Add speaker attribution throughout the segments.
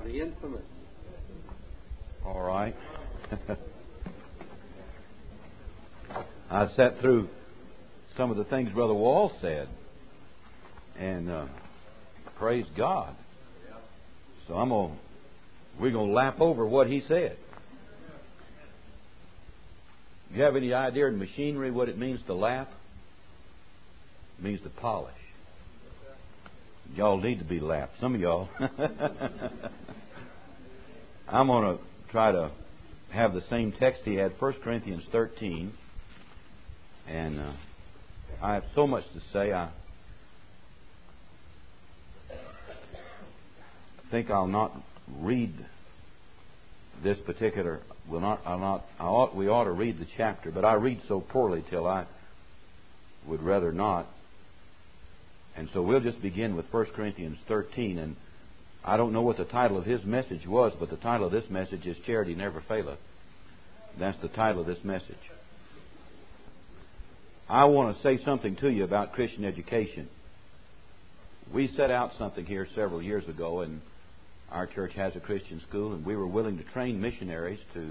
Speaker 1: The infamous.
Speaker 2: All right. I sat through some of the things Brother Wall said, and praise God. So we're gonna lap over what he said. Do you have any idea in machinery what it means to lap? It means to polish. Y'all need to be lapped. Some of y'all. I'm going to try to have the same text he had, 1 Corinthians 13. And I have so much to say. I think I'll not read this particular. We ought to read the chapter, but I read so poorly till I would rather not. And so we'll just begin with 1 Corinthians 13. And I don't know what the title of his message was, but the title of this message is Charity Never Faileth. That's the title of this message. I want to say something to you about Christian education. We set out something here several years ago, and our church has a Christian school, and we were willing to train missionaries to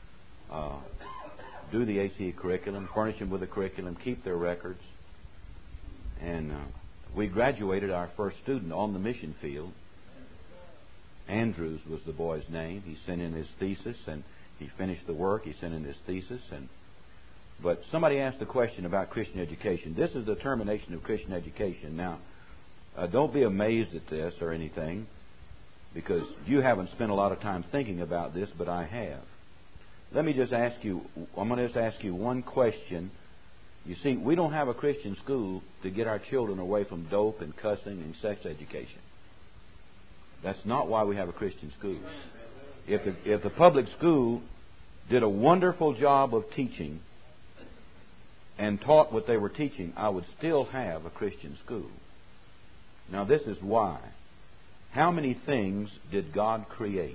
Speaker 2: do the ACE curriculum, furnish them with a curriculum, keep their records. And we graduated our first student on the mission field. Andrews was the boy's name. He sent in his thesis, and he finished the work. He sent in his thesis. But somebody asked a question about Christian education. This is the termination of Christian education. Now, don't be amazed at this or anything, because you haven't spent a lot of time thinking about this, but I have. Let me just ask you, I'm going to just ask you one question. You see, we don't have a Christian school to get our children away from dope and cussing and sex education. That's not why we have a Christian school. If the public school did a wonderful job of teaching and taught what they were teaching, I would still have a Christian school. Now, this is why. How many things did God create?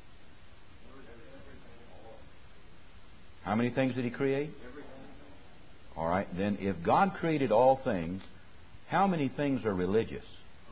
Speaker 2: How many things did He create? All right, then if God created all things, how many things are religious?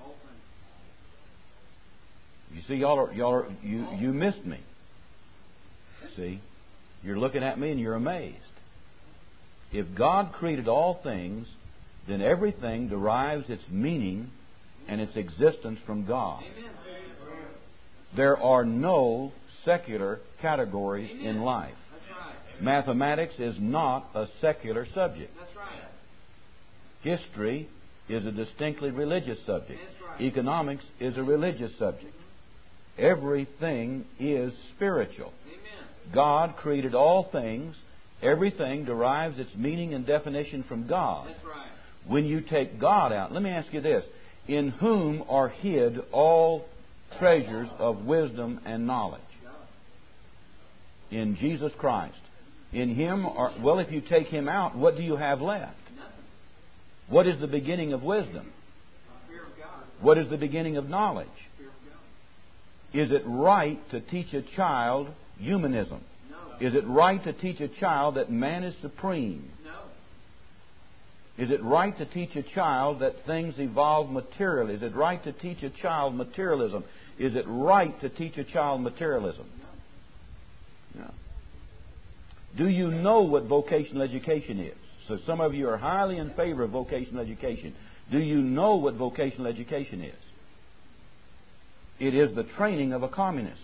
Speaker 2: You see, you missed me. See, you're looking at me and you're amazed. If God created all things, then everything derives its meaning and its existence from God. There are no secular categories in life. Mathematics is not a secular subject. History is a distinctly religious subject. Economics is a religious subject. Everything is spiritual. God created all things. Everything derives its meaning and definition from God. When you take God out, let me ask you this. In whom are hid all treasures of wisdom and knowledge? In Jesus Christ. In Him are, well, if you take Him out, what do you have left? What is the beginning of wisdom? What is the beginning of knowledge? Is it right to teach a child humanism? Is it right to teach a child that man is supreme? Is it right to teach a child that things evolve materially? Is it right to teach a child materialism? Is it right to teach a child materialism? No. Do you know what vocational education is? So some of you are highly in favor of vocational education. Do you know what vocational education is? It is the training of a communist.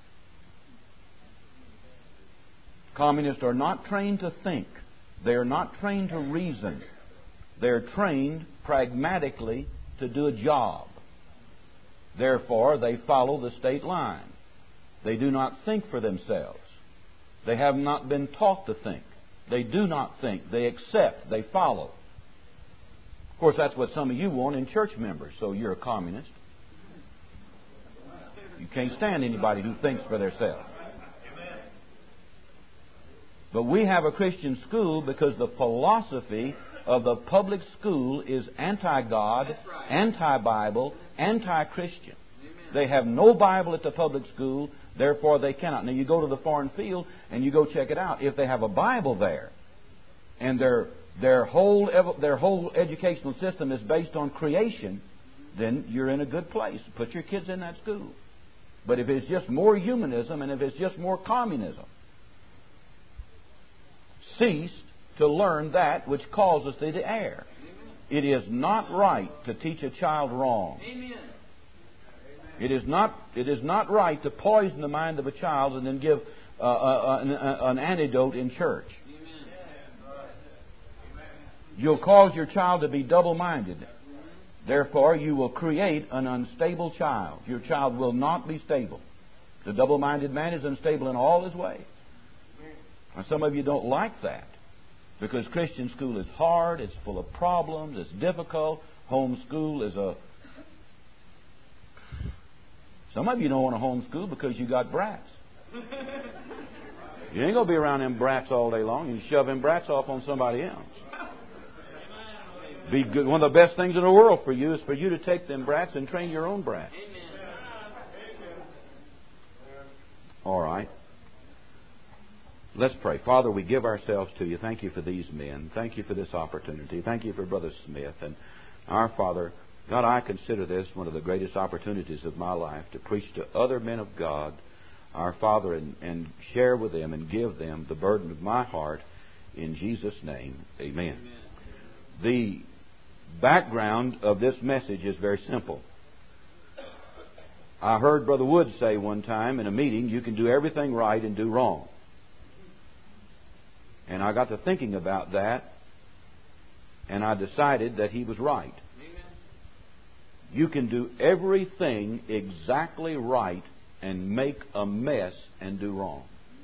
Speaker 2: Communists are not trained to think. They are not trained to reason. They are trained pragmatically to do a job. Therefore, they follow the state line. They do not think for themselves. They have not been taught to think. They do not think. They accept. They follow. Of course, that's what some of you want in church members, so you're a communist. You can't stand anybody who thinks for themselves. But we have a Christian school because the philosophy of the public school is anti-God, anti-Bible, anti-Christian. They have no Bible at the public school, therefore they cannot. Now you go to the foreign field and you go check it out. If they have a Bible there and their whole educational system is based on creation, then you're in a good place. Put your kids in that school. But if it's just more humanism and if it's just more communism, cease to learn that which causes thee to err. It is not right to teach a child wrong. It is not right to poison the mind of a child and then give an antidote in church. You'll cause your child to be double-minded. Therefore, you will create an unstable child. Your child will not be stable. The double-minded man is unstable in all his ways. And some of you don't like that because Christian school is hard, it's full of problems, it's difficult. Homeschool is a... Some of you don't want to homeschool because you got brats. You ain't going to be around them brats all day long. You shove them brats off on somebody else. Be good. One of the best things in the world for you is for you to take them brats and train your own brats. All right. Let's pray. Father, we give ourselves to you. Thank you for these men. Thank you for this opportunity. Thank you for Brother Smith. And our Father, God, I consider this one of the greatest opportunities of my life to preach to other men of God, our Father, and share with them and give them the burden of my heart. In Jesus' name, amen. The background of this message is very simple. I heard Brother Wood say one time in a meeting, you can do everything right and do wrong. And I got to thinking about that, and I decided that he was right. You can do everything exactly right and make a mess and do wrong.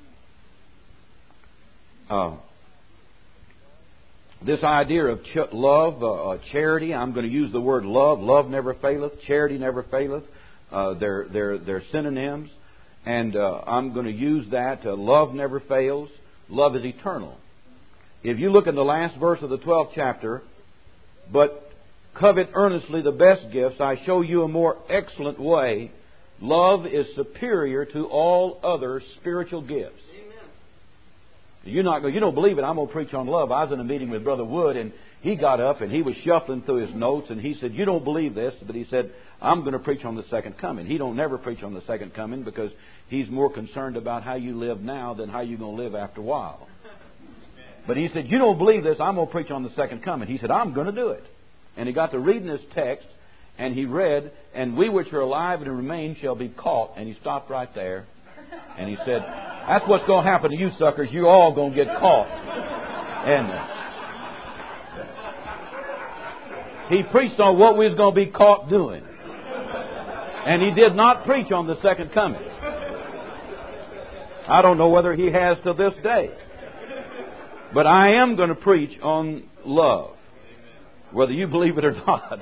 Speaker 2: This idea of love, charity, I'm going to use the word love. Love never faileth. Charity never faileth. They're synonyms. And I'm going to use that. Love never fails. Love is eternal. If you look in the last verse of the 12th chapter, but covet earnestly the best gifts, I show you a more excellent way. Love is superior to all other spiritual gifts. You don't believe it. I'm going to preach on love. I was in a meeting with Brother Wood, and he got up and he was shuffling through his notes, and he said, you don't believe this, but he said, I'm going to preach on the second coming. He don't never preach on the second coming because he's more concerned about how you live now than how you're going to live after a while. But he said, you don't believe this, I'm going to preach on the second coming. He said, I'm going to do it. And he got to reading this text, and he read, and we which are alive and remain shall be caught. And he stopped right there. And he said, that's what's going to happen to you suckers. You're all going to get caught. And he preached on what we was going to be caught doing. And he did not preach on the second coming. I don't know whether he has to this day. But I am going to preach on love, whether you believe it or not.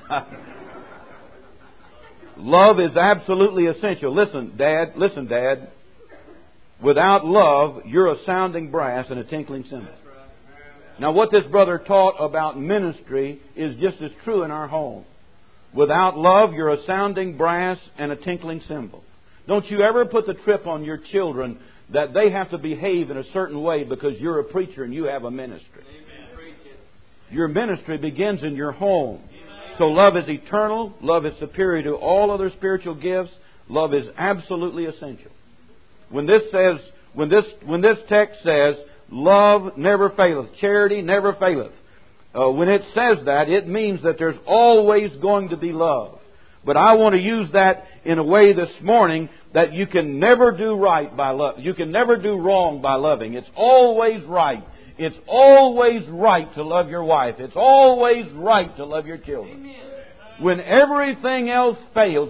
Speaker 2: Love is absolutely essential. Listen, Dad. Without love, you're a sounding brass and a tinkling cymbal. Now, what this brother taught about ministry is just as true in our home. Without love, you're a sounding brass and a tinkling cymbal. Don't you ever put the trip on your children that they have to behave in a certain way because you're a preacher and you have a ministry. Your ministry begins in your home. So love is eternal. Love is superior to all other spiritual gifts. Love is absolutely essential. When this text says, love never faileth, charity never faileth, when it says that, it means that there's always going to be love. But I want to use that in a way this morning that you can never do right by love. You can never do wrong by loving. It's always right. It's always right to love your wife. It's always right to love your children. When everything else fails,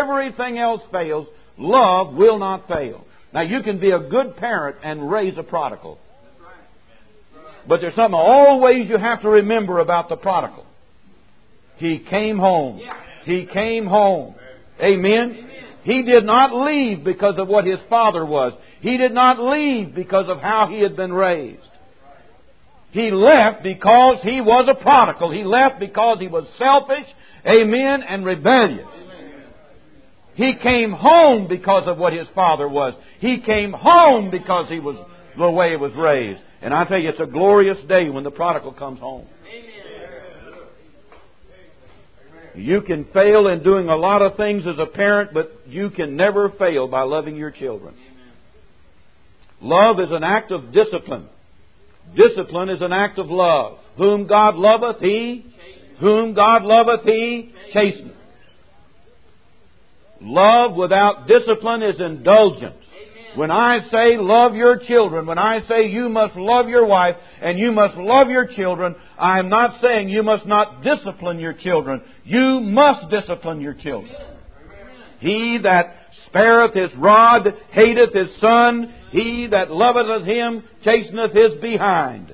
Speaker 2: love will not fail. Now, you can be a good parent and raise a prodigal. But there's something always you have to remember about the prodigal. He came home. He came home. Amen? He did not leave because of what his father was. He did not leave because of how he had been raised. He left because he was a prodigal. He left because he was selfish, amen, and rebellious. He came home because of what his father was. He came home because he was the way he was raised. And I tell you, it's a glorious day when the prodigal comes home. You can fail in doing a lot of things as a parent, but you can never fail by loving your children. Love is an act of discipline. Discipline is an act of love. Whom God loveth, He chasteneth. Love without discipline is indulgence. When I say love your children, when I say you must love your wife and you must love your children, I am not saying you must not discipline your children. You must discipline your children. He that spareth his rod hateth his son. He that loveth him chasteneth his behind.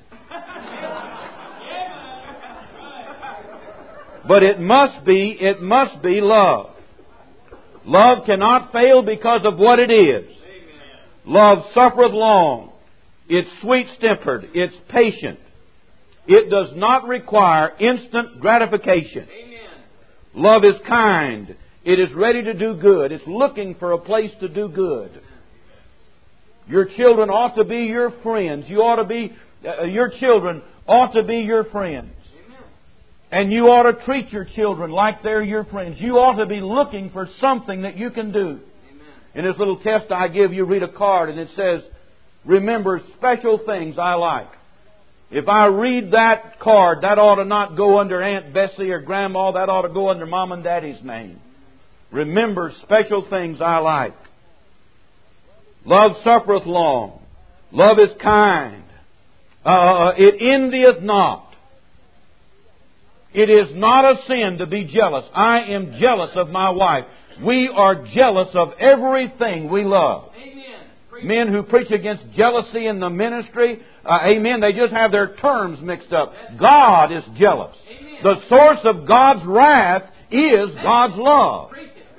Speaker 2: But it must be love. Love cannot fail because of what it is. Love suffereth long. It's sweet-tempered. It's patient. It does not require instant gratification. Love is kind. It is ready to do good. It's looking for a place to do good. Your children ought to be your friends. Your children ought to be your friends. And you ought to treat your children like they're your friends. You ought to be looking for something that you can do. In this little test I give you, read a card and it says, remember special things I like. If I read that card, that ought to not go under Aunt Bessie or Grandma. That ought to go under Mom and Daddy's name. Remember special things I like. Love suffereth long. Love is kind. It envieth not. It is not a sin to be jealous. I am jealous of my wife. We are jealous of everything we love. Amen. Men who preach against jealousy in the ministry, amen, they just have their terms mixed up. God is jealous. Amen. The source of God's wrath is God's love.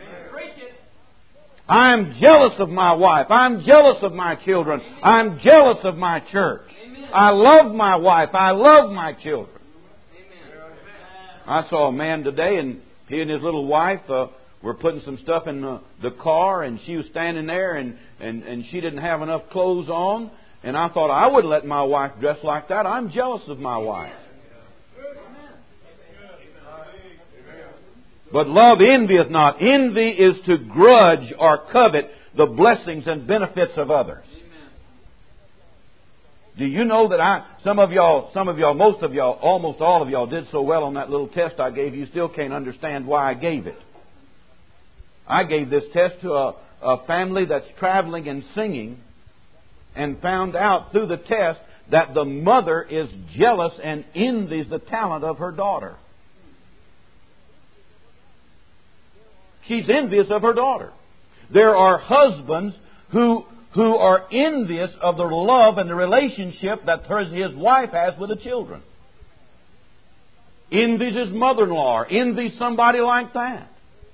Speaker 2: I'm jealous of my wife. I'm jealous of my children. I'm jealous of my church. I love my wife. I love my children. I saw a man today, and he and his little wife were putting some stuff in the car, and she was standing there, and she didn't have enough clothes on. And I thought, I wouldn't let my wife dress like that. I'm jealous of my wife. But love envieth not. Envy is to grudge or covet the blessings and benefits of others. Do you know that some of y'all, most of y'all, almost all of y'all did so well on that little test I gave you, still can't understand why I gave it. I gave this test to a family that's traveling and singing, and found out through the test that the mother is jealous and envies the talent of her daughter. She's envious of her daughter. There are husbands who are envious of the love and the relationship that his wife has with the children. Envies his mother-in-law, envies somebody like that.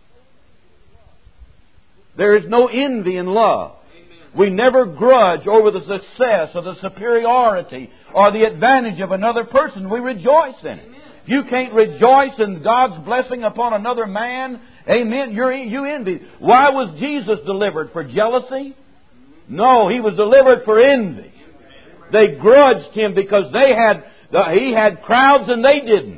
Speaker 2: There is no envy in love. We never grudge over the success or the superiority or the advantage of another person. We rejoice in it. If you can't rejoice in God's blessing upon another man, amen, you envy. Why was Jesus delivered? For jealousy? No, He was delivered for envy. They grudged Him because He had crowds and they didn't.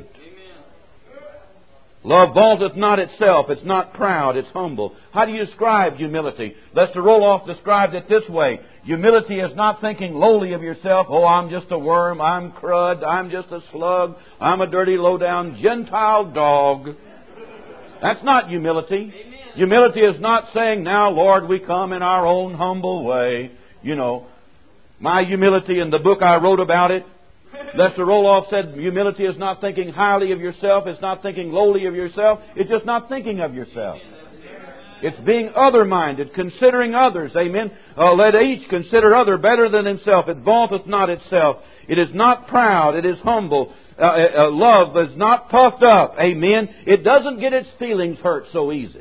Speaker 2: Love vaunteth not itself. It's not proud. It's humble. How do you describe humility? Lester Roloff described it this way. Humility is not thinking lowly of yourself. Oh, I'm just a worm. I'm crud. I'm just a slug. I'm a dirty, low-down Gentile dog. That's not humility. Humility is not saying, now, Lord, we come in our own humble way. You know, my humility in the book I wrote about it, Lester Roloff said, humility is not thinking highly of yourself. It's not thinking lowly of yourself. It's just not thinking of yourself. It's being other-minded, considering others. Amen. Let each consider other better than himself. It vaunteth not itself. It is not proud. It is humble. Love is not puffed up. Amen. It doesn't get its feelings hurt so easy.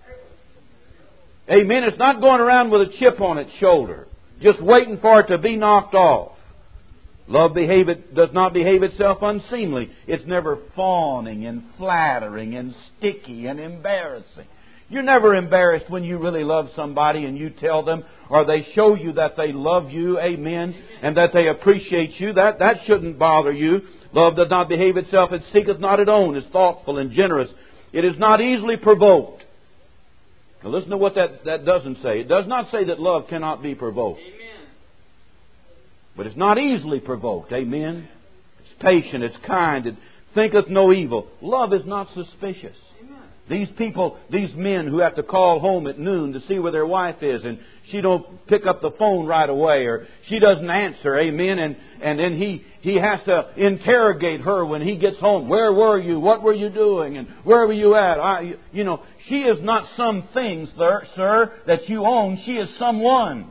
Speaker 2: Amen. It's not going around with a chip on its shoulder, just waiting for it to be knocked off. Love does not behave itself unseemly. It's never fawning and flattering and sticky and embarrassing. You're never embarrassed when you really love somebody and you tell them or they show you that they love you, amen, and that they appreciate you. That shouldn't bother you. Love does not behave itself. It seeketh not its own. It's thoughtful and generous. It is not easily provoked. Now listen to what that doesn't say. It does not say that love cannot be provoked.
Speaker 1: Amen.
Speaker 2: But it's not easily provoked. Amen. It's patient. It's kind. It thinketh no evil. Love is not suspicious. These people, these men who have to call home at noon to see where their wife is, and she don't pick up the phone right away, or she doesn't answer, amen, and then he has to interrogate her when he gets home. Where were you? What were you doing? And where were you at? She is not some thing, sir, that you own. She is someone.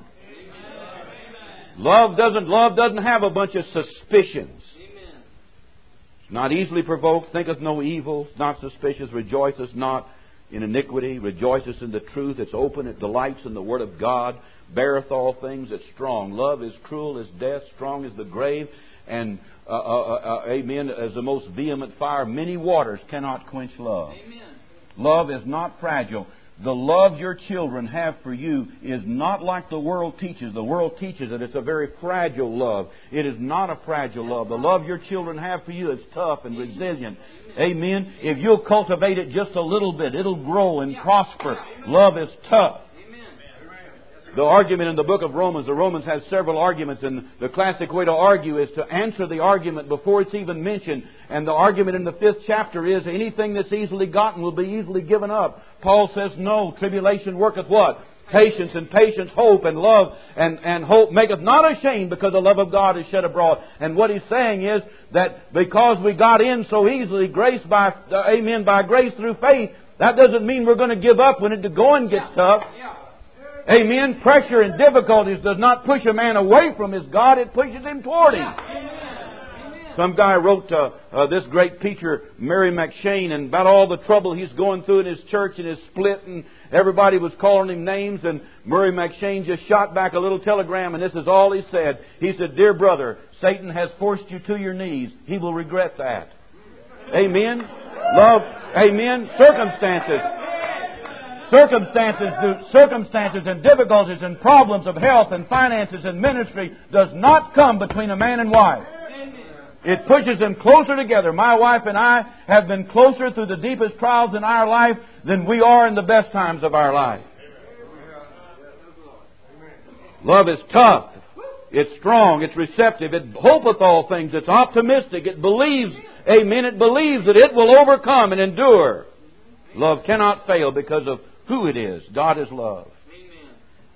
Speaker 2: Love doesn't have a bunch of suspicions. Not easily provoked, thinketh no evil, not suspicious, rejoiceth not in iniquity, rejoiceth in the truth. It's open, it delights in the Word of God, beareth all things, it's strong. Love is cruel as death, strong as the grave, and, amen, as the most vehement fire. Many waters cannot quench love.
Speaker 1: Amen.
Speaker 2: Love is not fragile. The love your children have for you is not like the world teaches. The world teaches that it's a very fragile love. It is not a fragile love. The love your children have for you is tough and resilient. Amen. If you'll cultivate it just a little bit, it'll grow and prosper. Love is tough. The argument in the book of Romans, the Romans has several arguments, and the classic way to argue is to answer the argument before it's even mentioned. And the argument in the 5th chapter is anything that's easily gotten will be easily given up. Paul says, no, tribulation worketh what? Patience, and patience, hope, and love, and hope maketh not ashamed, because the love of God is shed abroad. And what he's saying is that because we got in so easily, grace by grace through faith, that doesn't mean we're going to give up when the going gets tough. Amen. Pressure and difficulties does not push a man away from his God. It pushes him toward Him. Some guy wrote this great preacher, Murray McCheyne, and about all the trouble he's going through in his church and his split, and everybody was calling him names, and Murray McCheyne just shot back a little telegram, and this is all he said. He said, "Dear brother, Satan has forced you to your knees. He will regret that." Amen. Love. Amen. Circumstances and difficulties and problems of health and finances and ministry does not come between a man and wife. It pushes them closer together. My wife and I have been closer through the deepest trials in our life than we are in the best times of our life. Love is tough. It's strong. It's receptive. It hopeth all things. It's optimistic. It believes, amen, it believes that it will overcome and endure. Love cannot fail because of who it is. God is love.
Speaker 1: Amen.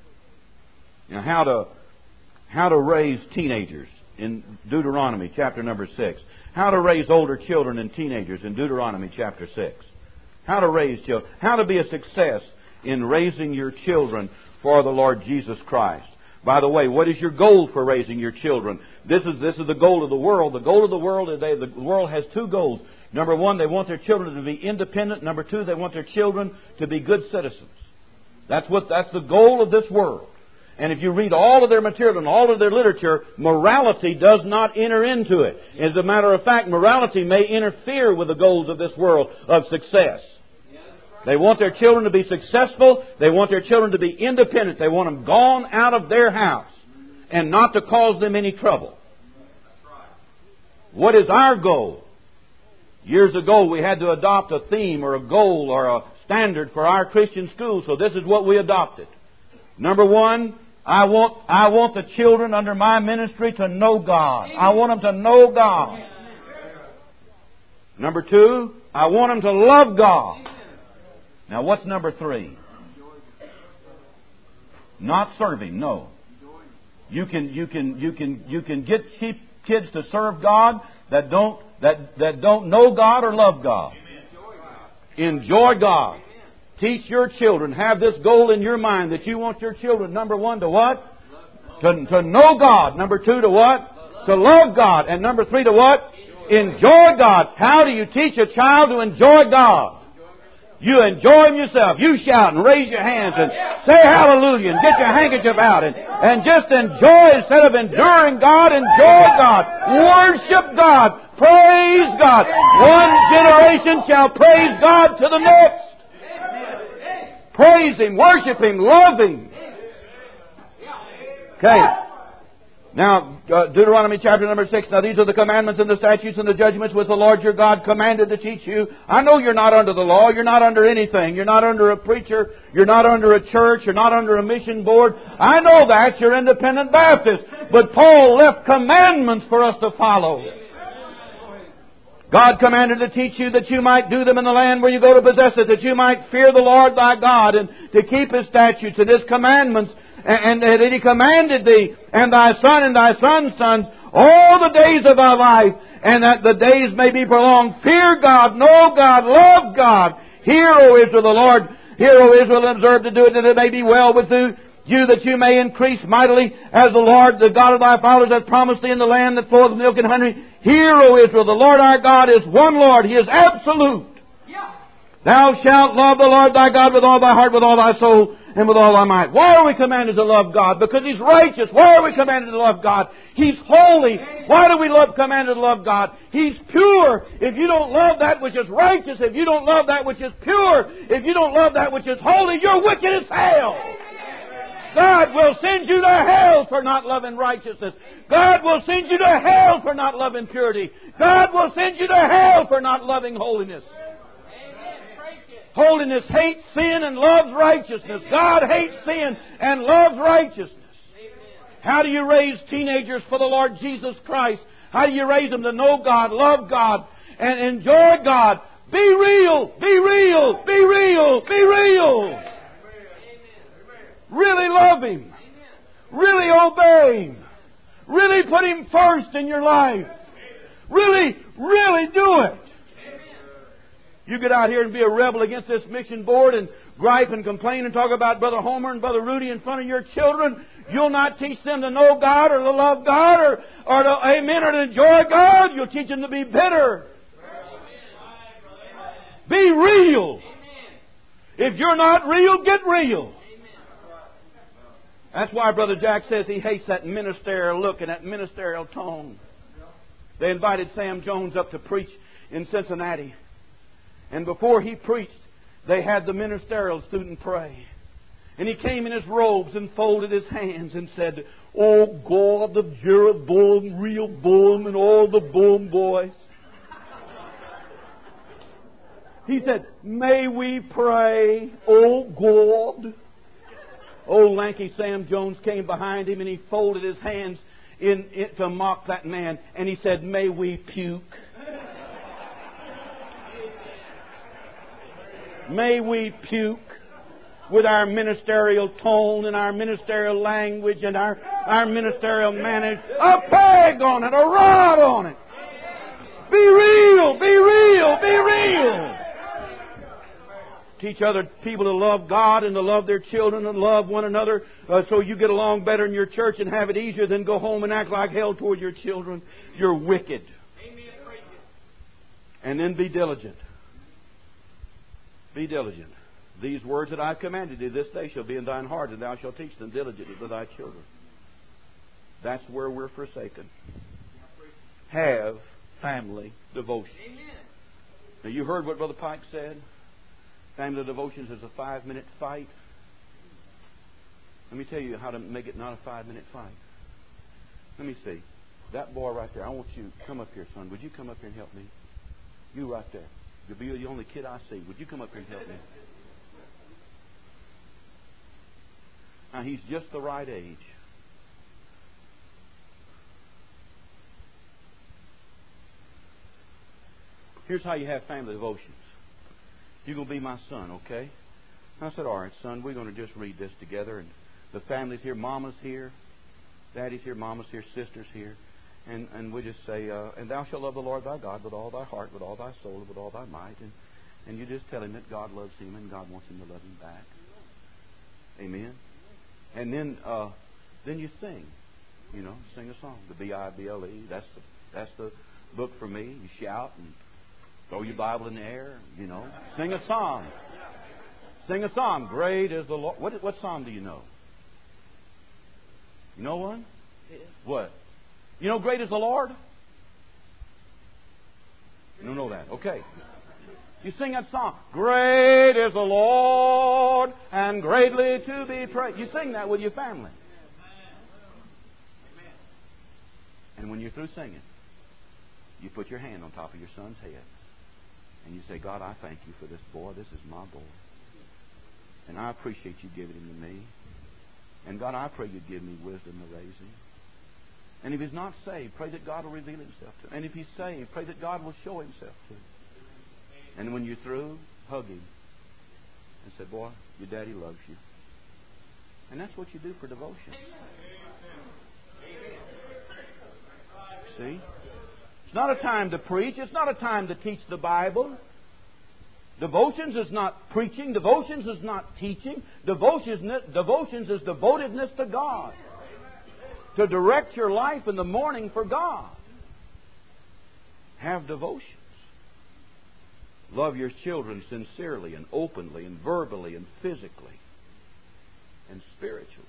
Speaker 2: Now, how to raise teenagers in Deuteronomy chapter number 6. How to raise older children and teenagers in Deuteronomy chapter 6. How to raise children. How to be a success in raising your children for the Lord Jesus Christ. By the way, what is your goal for raising your children? This is the goal of the world. The goal of the world is the world has two goals. Number one, they want their children to be independent. Number two, they want their children to be good citizens. That's the goal of this world. And if you read all of their material and all of their literature, morality does not enter into it. As a matter of fact, morality may interfere with the goals of this world of success. They want their children to be successful. They want their children to be independent. They want them gone out of their house and not to cause them any trouble. What is our goal? Years ago, we had to adopt a theme or a goal or a standard for our Christian school, so this is what we adopted. Number one, I want the children under my ministry to know God. I want them to know God. Number two, I want them to love God. Now, what's number three? Not serving. No. You can get kids to serve God that don't know God or love God. Enjoy God. Teach your children. Have this goal in your mind that you want your children, number one, to what? To know God. Number two, to what? To love God. And number three, to what? Enjoy God. How do you teach a child to enjoy God? You enjoy Him yourself. You shout and raise your hands and say hallelujah and get your handkerchief out and just enjoy instead of enduring God. Enjoy God. Worship God. Praise God. One generation shall praise God to the next. Praise Him, worship Him, love Him. Okay. Now, Deuteronomy chapter number 6. Now these are the commandments and the statutes and the judgments which the Lord your God commanded to teach you. I know you're not under the law. You're not under anything. You're not under a preacher. You're not under a church. You're not under a mission board. I know that. You're independent Baptist. But Paul left commandments for us to follow. God commanded to teach you that you might do them in the land where you go to possess it, that you might fear the Lord thy God, and to keep His statutes and His commandments, and that He commanded thee, and thy son and thy son's sons, all the days of thy life, and that the days may be prolonged. Fear God, know God, love God. Hear, O Israel, the Lord. Hear, O Israel, and observe to do it, that it may be well with you, that you may increase mightily, as the Lord, the God of thy fathers, hath promised thee in the land that floweth with milk and honey. Hear, O Israel, the Lord our God is one Lord. He is absolute. Thou shalt love the Lord thy God with all thy heart, with all thy soul, and with all thy might. Why are we commanded to love God? Because He's righteous. Why are we commanded to love God? He's holy. Why do we commanded to love God? He's pure. If you don't love that which is righteous, if you don't love that which is pure, if you don't love that which is holy, you're wicked as hell. God will send you to hell for not loving righteousness. God will send you to hell for not loving purity. God will send you to hell for not loving holiness. Holiness hates sin and loves righteousness. God hates sin and loves righteousness. How do you raise teenagers for the Lord Jesus Christ? How do you raise them to know God, love God, and enjoy God? Be real, be real, be real, be real. Really love Him. Really obey Him. Really put Him first in your life. Really, really do it. You get out here and be a rebel against this mission board and gripe and complain and talk about Brother Homer and Brother Rudy in front of your children. You'll not teach them to know God or to love God or to amen or to enjoy God. You'll teach them to be bitter. Be real. If you're not real, get real. That's why Brother Jack says he hates that ministerial look and that ministerial tone. They invited Sam Jones up to preach in Cincinnati. And before he preached, they had the ministerial student pray. And he came in his robes and folded his hands and said, "Oh God of Jeroboam, Rehoboam, and all the Boom boys." He said, "May we pray, oh God." Old lanky Sam Jones came behind him and he folded his hands in to mock that man. And he said, "May we puke." May we puke with our ministerial tone and our ministerial language and our ministerial manners. A peg on it, a rod on it. Be real, be real, be real. Teach other people to love God and to love their children and love one another so you get along better in your church and have it easier than go home and act like hell toward your children. You're wicked. And then be diligent. Be diligent. These words that I've commanded thee this day shall be in thine heart, and thou shalt teach them diligently to thy children. That's where we're forsaken. Have family devotion. Now you heard what Brother Pike said. Family devotions is a 5-minute fight. Let me tell you how to make it not a 5-minute fight. Let me see. That boy right there, I want you to come up here, son. Would you come up here and help me? You right there. You'll be the only kid I see. Would you come up here and help me? Now, he's just the right age. Here's how you have family devotions. You're going to be my son, okay? I said, all right, son, we're going to just read this together. And the family's here. Mama's here. Daddy's here. Mama's here. Sister's here. And we just say, and thou shalt love the Lord thy God with all thy heart, with all thy soul, and with all thy might. And you just tell him that God loves him and God wants him to love him back. Amen? And then you sing. You know, sing a song. The B-I-B-L-E. That's the book for me. You shout and throw your Bible in the air. You know, sing a song. Sing a song. Great is the Lord. What song do you know? You know one? Yeah. What? You know, great is the Lord? You don't know that. Okay. You sing that song. Great is the Lord and greatly to be praised. You sing that with your family. And when you're through singing, you put your hand on top of your son's head. And you say, God, I thank you for this boy. This is my boy. And I appreciate you giving him to me. And God, I pray you'd give me wisdom to raise him. And if he's not saved, pray that God will reveal himself to him. And if he's saved, pray that God will show himself to him. And when you're through, hug him and say, boy, your daddy loves you. And that's what you do for devotion. See? It's not a time to preach. It's not a time to teach the Bible. Devotions is not preaching. Devotions is not teaching. Devotions is devotedness to God. To direct your life in the morning for God. Have devotions. Love your children sincerely and openly and verbally and physically and spiritually.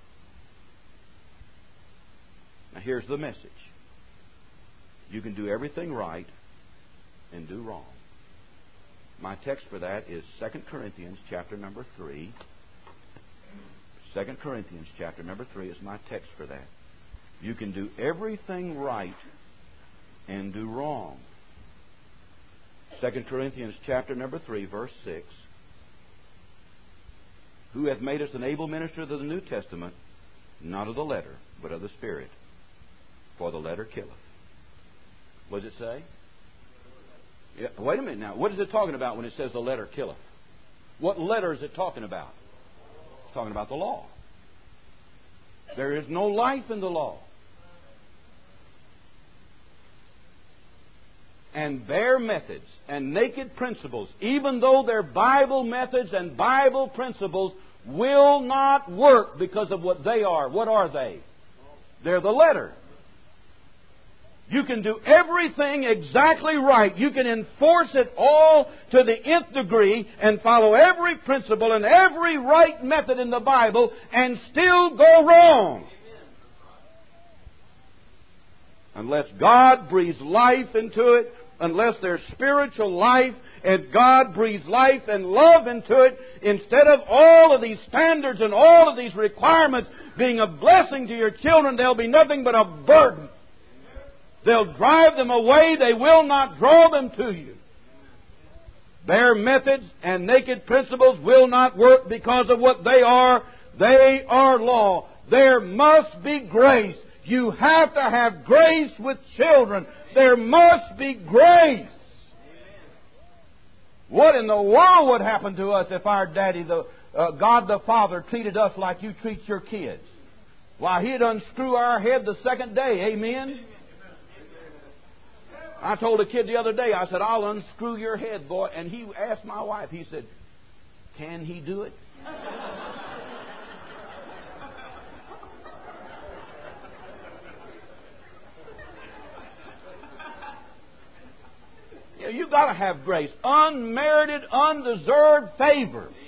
Speaker 2: Now here's the message. You can do everything right and do wrong. My text for that is 2 Corinthians chapter number 3. 2 Corinthians chapter number 3 is my text for that. You can do everything right and do wrong. 2 Corinthians chapter number 3, verse 6. Who hath made us an able minister of the New Testament, not of the letter, but of the Spirit. For the letter killeth. What does it say? Yeah, wait a minute now. What is it talking about when it says the letter killeth? What letter is it talking about? It's talking about the law. There is no life in the law. And their methods and naked principles, even though they're Bible methods and Bible principles, will not work because of what they are. What are they? They're the letter. You can do everything exactly right. You can enforce it all to the nth degree and follow every principle and every right method in the Bible and still go wrong. Unless God breathes life into it, unless there's spiritual life and God breathes life and love into it, instead of all of these standards and all of these requirements being a blessing to your children, there'll be nothing but a burden. They'll drive them away. They will not draw them to you. Their methods and naked principles will not work because of what they are. They are law. There must be grace. You have to have grace with children. There must be grace. What in the world would happen to us if our daddy, God the Father, treated us like you treat your kids? Why, He'd unscrew our head the second day. Amen? I told a kid the other day, I said, I'll unscrew your head, boy. And he asked my wife, he said, can he do it? You've got to have grace. Unmerited, undeserved favor. Amen.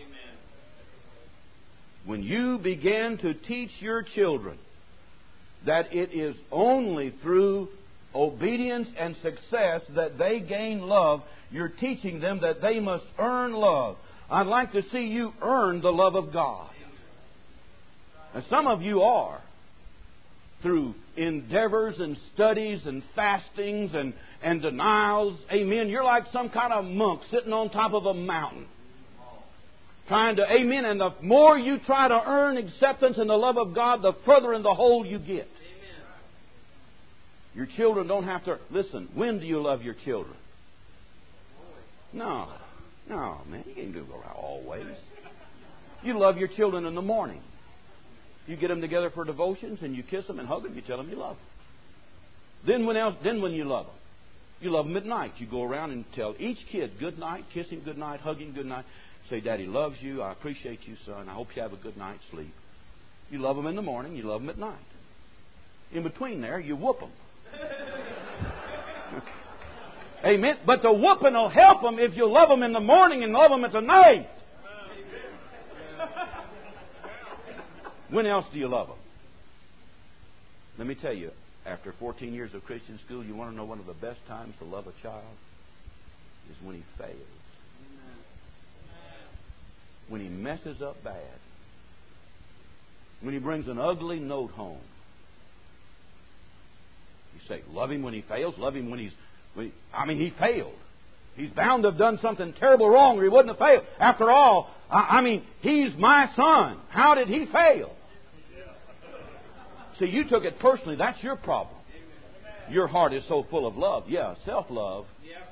Speaker 2: When you begin to teach your children that it is only through obedience and success that they gain love, you're teaching them that they must earn love. I'd like to see you earn the love of God. And some of you are, through endeavors and studies and fastings and denials. Amen. You're like some kind of monk sitting on top of a mountain. Trying to, amen. And the more you try to earn acceptance and the love of God, the further in the hole you get. Your children don't have to... Listen, when do you love your children? No, man. You can't do it always. You love your children in the morning. You get them together for devotions and you kiss them and hug them. You tell them you love them. Then when you love them? You love them at night. You go around and tell each kid good night, kiss him good night, hug him good night. Say, Daddy loves you. I appreciate you, son. I hope you have a good night's sleep. You love them in the morning. You love them at night. In between there, you whoop them. Amen. But the whooping will help them if you love them in the morning and love them at the night. When else do you love them? Let me tell you, after 14 years of Christian school, you want to know one of the best times to love a child? Is when he fails. When he messes up bad. When he brings an ugly note home. You say, love him when he fails, love him when he failed. He's bound to have done something terrible wrong or he wouldn't have failed. After all, he's my son. How did he fail? See, you took it personally. That's your problem. Your heart is so full of love. Yeah, self-love.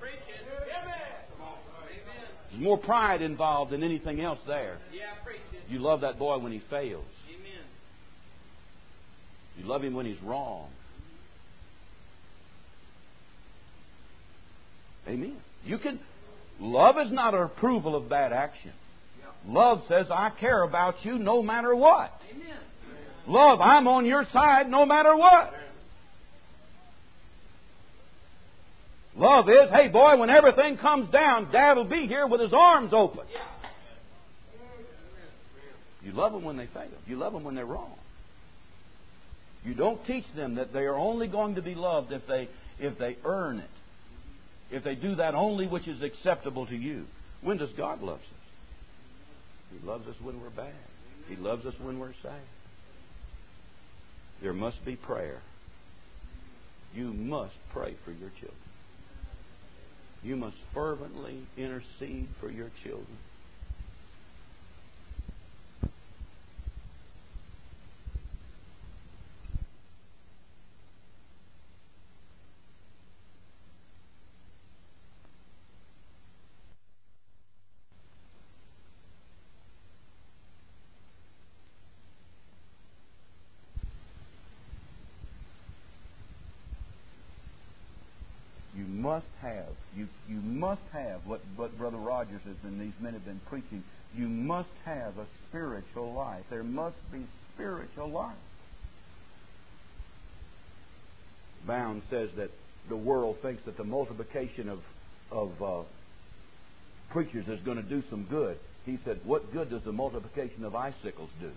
Speaker 2: There's more pride involved than anything else there. You love that boy when he fails. You love him when he's wrong. Amen. Love is not an approval of bad action. Love says, I care about you no matter what. Love, I'm on your side no matter what. Love is, hey boy, when everything comes down, Dad will be here with his arms open. You love them when they fail. You love them when they're wrong. You don't teach them that they are only going to be loved if they earn it. If they do that only which is acceptable to you. When does God love us? He loves us when we're bad. He loves us when we're sad. There must be prayer. You must pray for your children. You must fervently intercede for your children. You must have what Brother Rogers and these men have been preaching. You must have a spiritual life. There must be spiritual life. Bound says that the world thinks that the multiplication of preachers is going to do some good. He said, what good does the multiplication of icicles do?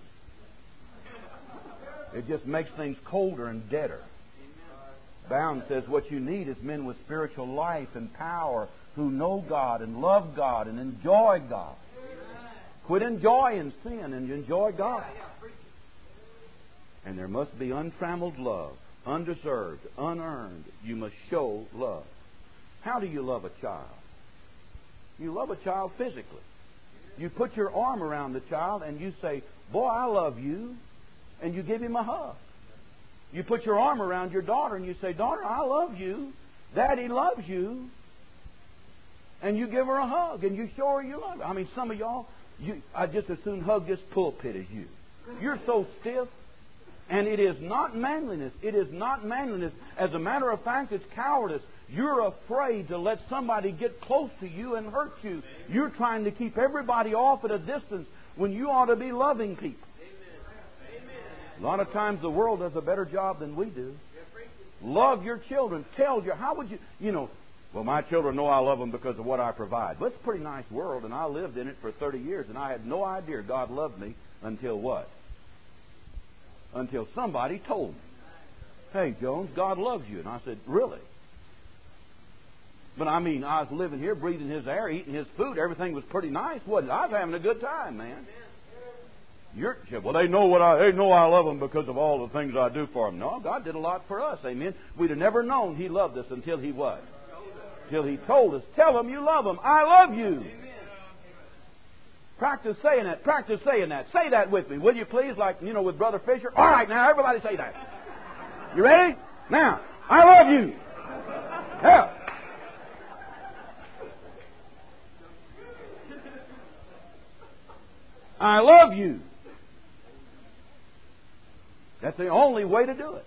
Speaker 2: It just makes things colder and deader. Bound says what you need is men with spiritual life and power who know God and love God and enjoy God. Quit enjoying sin and enjoy God. And there must be untrammeled love, undeserved, unearned. You must show love. How do you love a child? You love a child physically. You put your arm around the child and you say, boy, I love you. And you give him a hug. You put your arm around your daughter and you say, daughter, I love you. Daddy loves you. And you give her a hug and you show her you love her. I mean, some of y'all, I'd just as soon hug this pulpit as you. You're so stiff. And it is not manliness. It is not manliness. As a matter of fact, it's cowardice. You're afraid to let somebody get close to you and hurt you. You're trying to keep everybody off at a distance when you ought to be loving people. A lot of times the world does a better job than we do. Love your children. Tell you, how would you, well, my children know I love them because of what I provide. Well, it's a pretty nice world, and I lived in it for 30 years, and I had no idea God loved me until what? Until somebody told me, hey, Jones, God loves you. And I said, really? But I mean, I was living here, breathing His air, eating His food. Everything was pretty nice, wasn't it? I was having a good time, man. Well, they know I love them because of all the things I do for them. No, God did a lot for us. Amen. We'd have never known He loved us until He what? Till He told us. Tell them you love them. I love you. Practice saying that. Practice saying that. Say that with me, will you please? Like, with Brother Fisher. All right, now everybody say that. You ready? Now, I love you. Yeah. I love you. That's the only way to do it.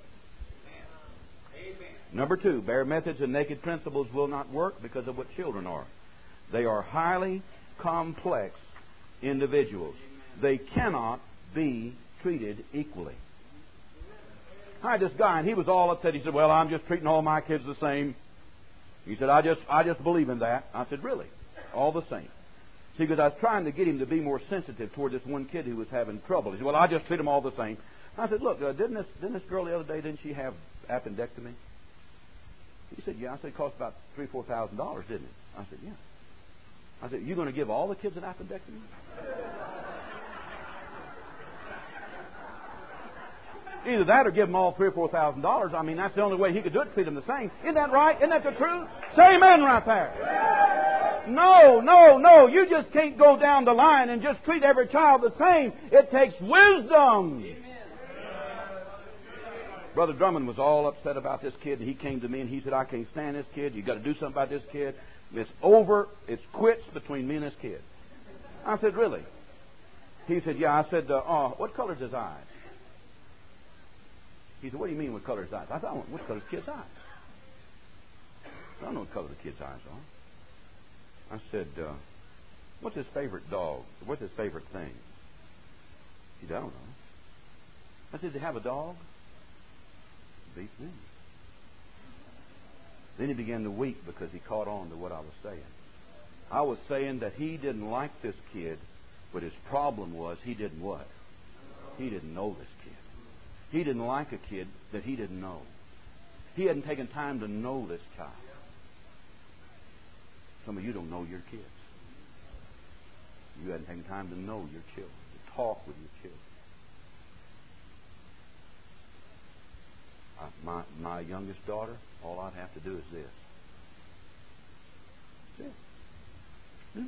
Speaker 2: Number 2, bare methods and naked principles will not work because of what children are. They are highly complex individuals. They cannot be treated equally. I had this guy, and he was all upset. He said, well, I'm just treating all my kids the same. He said, I just believe in that. I said, really? All the same. See, because I was trying to get him to be more sensitive toward this one kid who was having trouble. He said, well, I just treat them all the same. I said, look, didn't this girl the other day, didn't she have appendectomy? He said, yeah. I said, it cost about $3,000 or $4,000, didn't it? I said, yeah. I said, you going to give all the kids an appendectomy? Either that or give them all $3,000 or $4,000. I mean, that's the only way he could do it, treat them the same. Isn't that right? Isn't that the truth? Say amen right there. No. You just can't go down the line and just treat every child the same. It takes wisdom. Brother Drummond was all upset about this kid. He came to me and he said, I can't stand this kid. You've got to do something about this kid. It's over. It's quits between me and this kid. I said, really? He said, yeah. I said, what color's his eyes? He said, what do you mean what color's his eyes? I said, what color's the kid's eyes? I don't know what color the kid's eyes are. I said, what's his favorite dog? What's his favorite thing? He said, I don't know. I said, does he have a dog? Beats me. Then he began to weep because he caught on to what I was saying. I was saying that he didn't like this kid, but his problem was he didn't what? He didn't know this kid. He didn't like a kid that he didn't know. He hadn't taken time to know this child. Some of you don't know your kids. You hadn't taken time to know your children, to talk with your children. My youngest daughter, all I'd have to do is this. That's it.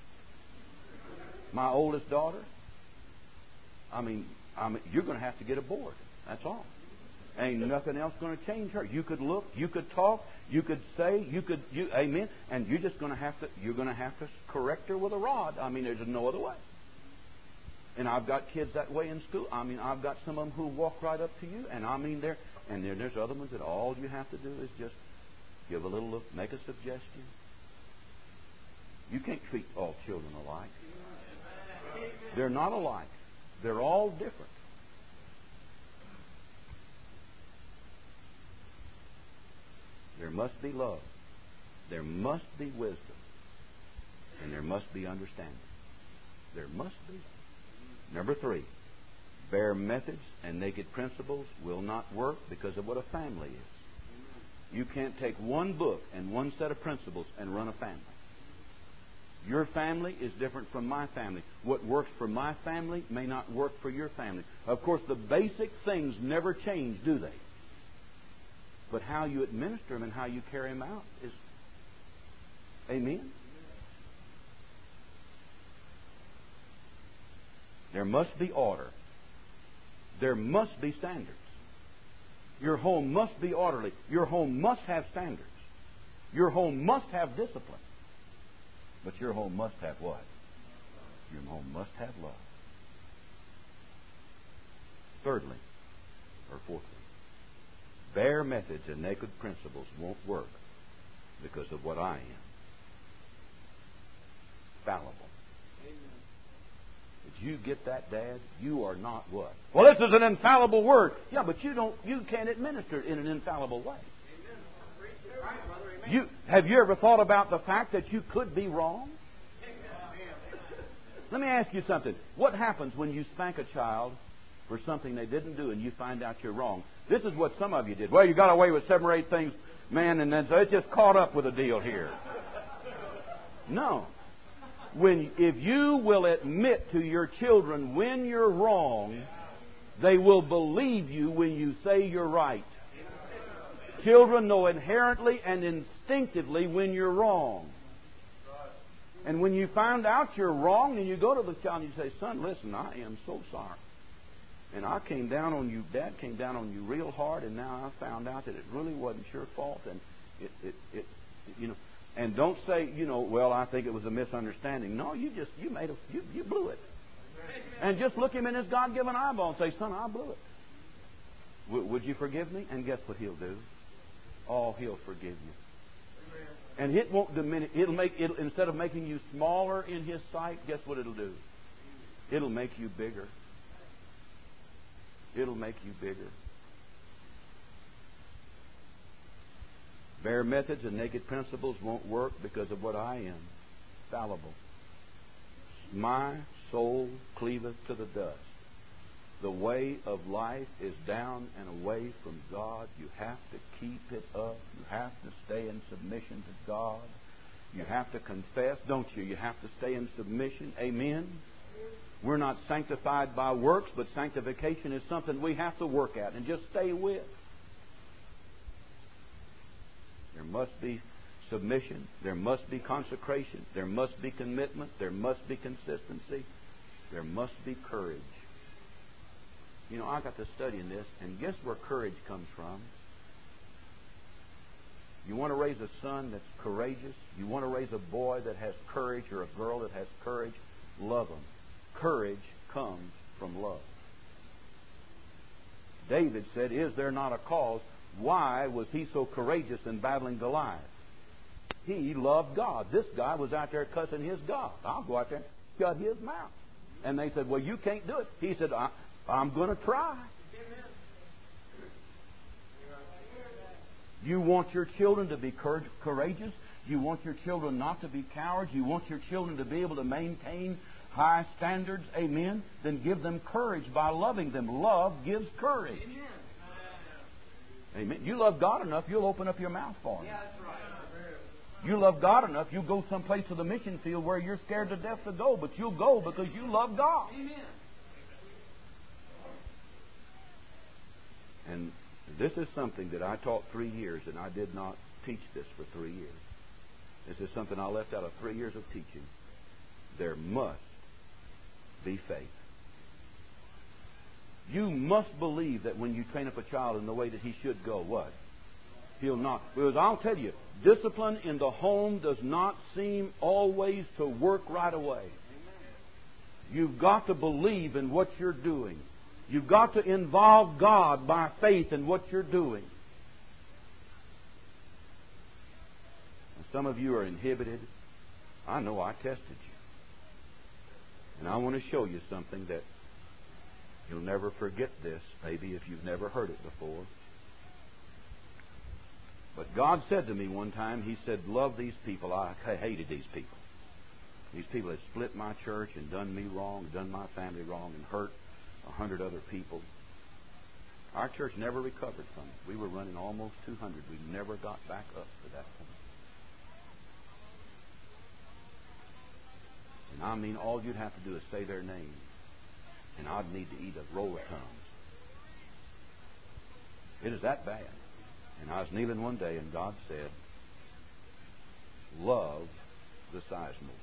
Speaker 2: My oldest daughter, I mean, you're going to have to get aboard. That's all. Ain't nothing else going to change her. You could look, you could talk, you could say, amen. And you're just going to have to correct her with a rod. I mean, there's no other way. And I've got kids that way in school. I mean, I've got some of them who walk right up to you, and I mean, there's other ones that all you have to do is just give a little look, make a suggestion. You can't treat all children alike. They're not alike. They're all different. There must be love. There must be wisdom. And there must be understanding. There must be. Number 3, bare methods and naked principles will not work because of what a family is. You can't take one book and one set of principles and run a family. Your family is different from my family. What works for my family may not work for your family. Of course, the basic things never change, do they? But how you administer them and how you carry them out is... Amen? There must be order. There must be standards. Your home must be orderly. Your home must have standards. Your home must have discipline. But your home must have what? Your home must have love. Thirdly, or fourthly, bare methods and naked principles won't work because of what I am. Fallible. Did you get that, Dad? You are not what? Well, this is an infallible word. Yeah, but you can't administer it in an infallible way. Have you ever thought about the fact that you could be wrong? Let me ask you something. What happens when you spank a child for something they didn't do and you find out you're wrong? This is what some of you did. Well, you got away with 7 or 8 things, man, and then so it's just caught up with a deal here. No. If you will admit to your children when you're wrong, they will believe you when you say you're right. Children know inherently and instinctively when you're wrong. And when you find out you're wrong, and you go to the child and you say, son, listen, I am so sorry. And I came down on you, Dad came down on you real hard, and now I found out that it really wasn't your fault. And and don't say, well, I think it was a misunderstanding. No, you blew it. And just look him in his God-given eyeball and say, son, I blew it. Would you forgive me? And guess what he'll do? Oh, he'll forgive you. And it won't diminish. Instead of making you smaller in his sight, guess what it'll do? It'll make you bigger. It'll make you bigger. Bare methods and naked principles won't work because of what I am. Fallible. My soul cleaveth to the dust. The way of life is down and away from God. You have to keep it up. You have to stay in submission to God. You have to confess, don't you? You have to stay in submission. Amen? We're not sanctified by works, but sanctification is something we have to work at and just stay with. There must be submission. There must be consecration. There must be commitment. There must be consistency. There must be courage. You know, I got to studying this, and guess where courage comes from? You want to raise a son that's courageous? You want to raise a boy that has courage or a girl that has courage? Love them. Courage comes from love. David said, "Is there not a cause? Why was he so courageous in battling Goliath?" He loved God. This guy was out there cussing his God. I'll go out there and shut his mouth. And they said, "Well, you can't do it." He said, I'm going to try. You want your children to be courageous? You want your children not to be cowards? You want your children to be able to maintain high standards? Amen. Then give them courage by loving them. Love gives courage. Amen. You love God enough, you'll open up your mouth for Him. You love God enough, you'll go someplace to the mission field where you're scared to death to go, but you'll go because you love God. And this is something that I taught 3 years, and I did not teach this for 3 years. This is something I left out of 3 years of teaching. There must be faith. You must believe that when you train up a child in the way that he should go, what? He'll not. Because I'll tell you, discipline in the home does not seem always to work right away. You've got to believe in what you're doing. You've got to involve God by faith in what you're doing. And some of you are inhibited. I know I tested you. And I want to show you something that you'll never forget this, maybe if you've never heard it before. But God said to me one time, He said, "Love these people." I hated these people. These people had split my church and done me wrong, done my family wrong, and hurt 100 other people. Our church never recovered from it. We were running almost 200. We never got back up to that point. And I mean, all you'd have to do is say their name, and I'd need to eat a roll of tongues. It is that bad. And I was kneeling one day, and God said, "Love the Sizemores."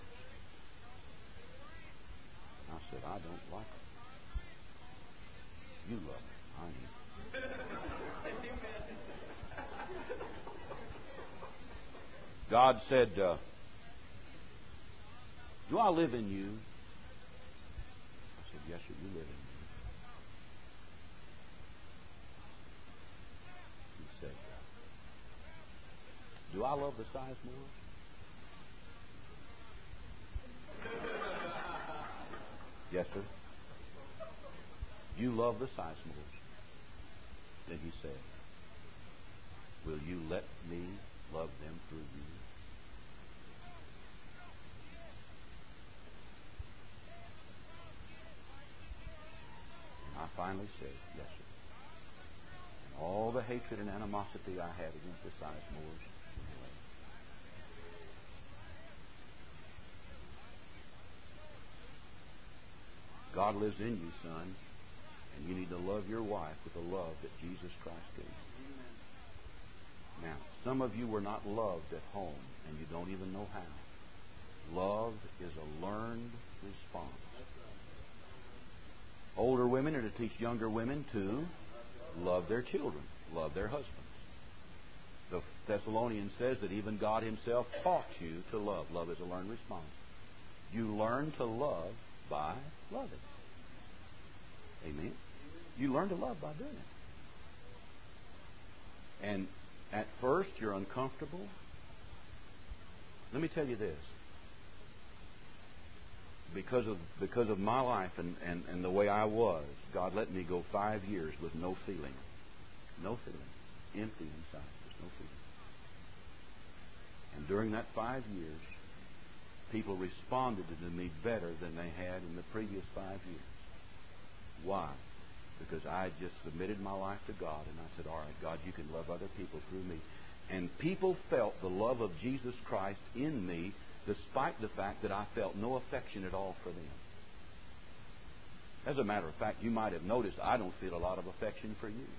Speaker 2: I said, "I don't like them." "You love them." I need. God said, "Do I live in you?" I said, "Yes, sir, you live in me." He said, "Do I love the Sizemores?" "Yes, sir." "You love the Sizemores?" Then he said, "Will you let me love them through you?" And I finally said, "Yes, sir." And all the hatred and animosity I had against the Sizemores went away. God lives in you, son. And you need to love your wife with the love that Jesus Christ gave you. Now, some of you were not loved at home, and you don't even know how. Love is a learned response. Older women are to teach younger women to love their children, love their husbands. The Thessalonians says that even God Himself taught you to love. Love is a learned response. You learn to love by loving. Amen. You learn to love by doing it. And at first you're uncomfortable. Let me tell you this. Because of my life and the way I was, God let me go 5 years with no feeling. No feeling. Empty inside. There's no feeling. And during that 5 years, people responded to me better than they had in the previous 5 years. Why? Because I just submitted my life to God, and I said, "All right, God, you can love other people through me." And people felt the love of Jesus Christ in me, despite the fact that I felt no affection at all for them. As a matter of fact, you might have noticed I don't feel a lot of affection for you.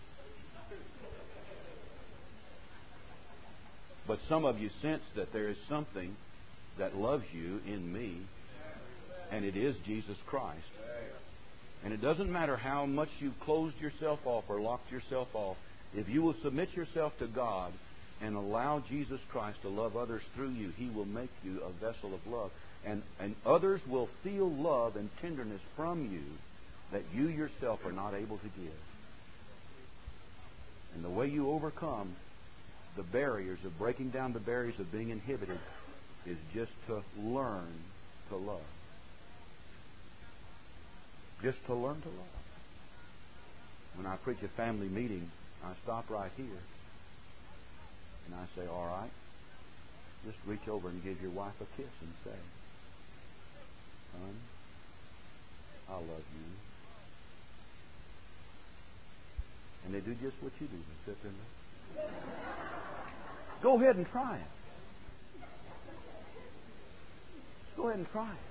Speaker 2: But some of you sense that there is something that loves you in me, and it is Jesus Christ. And it doesn't matter how much you've closed yourself off or locked yourself off. If you will submit yourself to God and allow Jesus Christ to love others through you, He will make you a vessel of love. And others will feel love and tenderness from you that you yourself are not able to give. And the way you overcome the barriers of breaking down the barriers of being inhibited is just to learn to love. Just to learn to love. When I preach a family meeting, I stop right here and I say, all right, just reach over and give your wife a kiss and say, son, I love you. And they do just what you do. They sit there and look. Go ahead and try it. Go ahead and try it.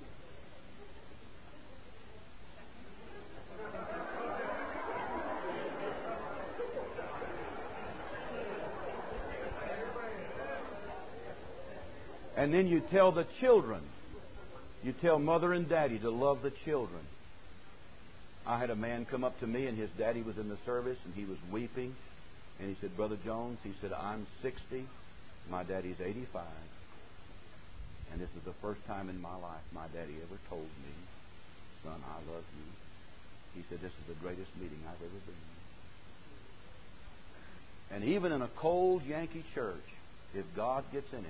Speaker 2: And then you tell the children. You tell mother and daddy to love the children. I had a man come up to me, and his daddy was in the service, and he was weeping. And he said, Brother Jones, he said, I'm 60. My daddy's 85. And this is the first time in my life my daddy ever told me, son, I love you. He said, this is the greatest meeting I've ever been in. And even in a cold Yankee church, if God gets in it,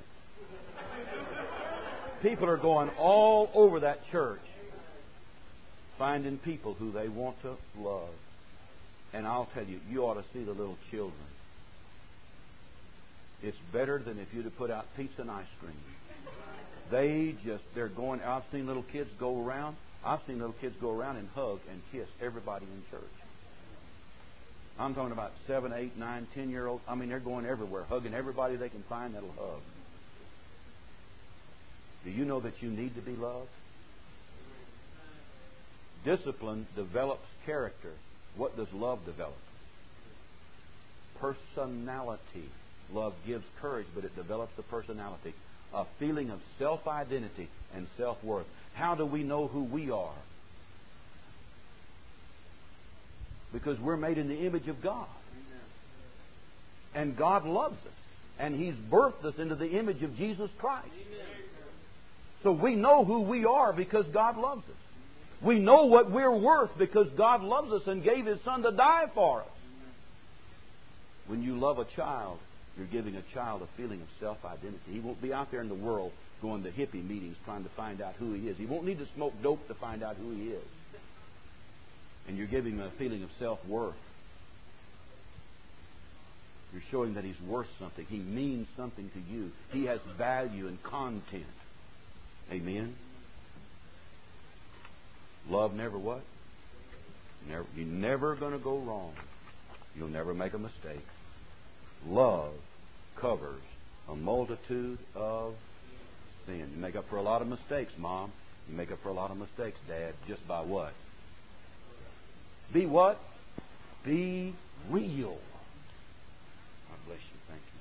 Speaker 2: people are going all over that church finding people who they want to love. And I'll tell you, you ought to see the little children. It's better than if you'd have put out pizza and ice cream. They're going. I've seen little kids go around. I've seen little kids go around and hug and kiss everybody in church. I'm talking about 7, 8, 9, 10-year-olds. I mean, they're going everywhere, hugging everybody they can find that'll hug. Do you know that you need to be loved? Discipline develops character. What does love develop? Personality. Love gives courage, but it develops the personality. A feeling of self-identity and self-worth. How do we know who we are? Because we're made in the image of God. And God loves us. And He's birthed us into the image of Jesus Christ. So we know who we are because God loves us. We know what we're worth because God loves us and gave His Son to die for us. When you love a child, you're giving a child a feeling of self-identity. He won't be out there in the world going to hippie meetings trying to find out who he is. He won't need to smoke dope to find out who he is. And you're giving him a feeling of self-worth. You're showing that he's worth something. He means something to you. He has value and content. Amen? Love never what? You're never going to go wrong. You'll never make a mistake. Love covers a multitude of sin. You make up for a lot of mistakes, Mom. You make up for a lot of mistakes, Dad, just by what? Be what? Be real. God bless you. Thank you.